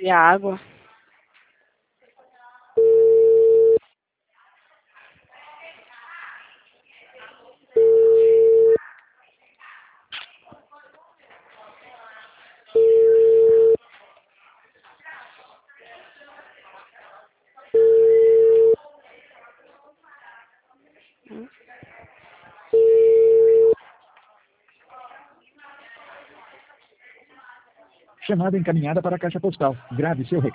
E a água? Chamada encaminhada para a caixa postal. Grave seu recado.